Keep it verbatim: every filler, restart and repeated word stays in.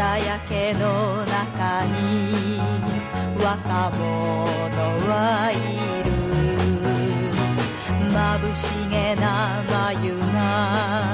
朝焼けの中に若者はいる。眩しげな眉が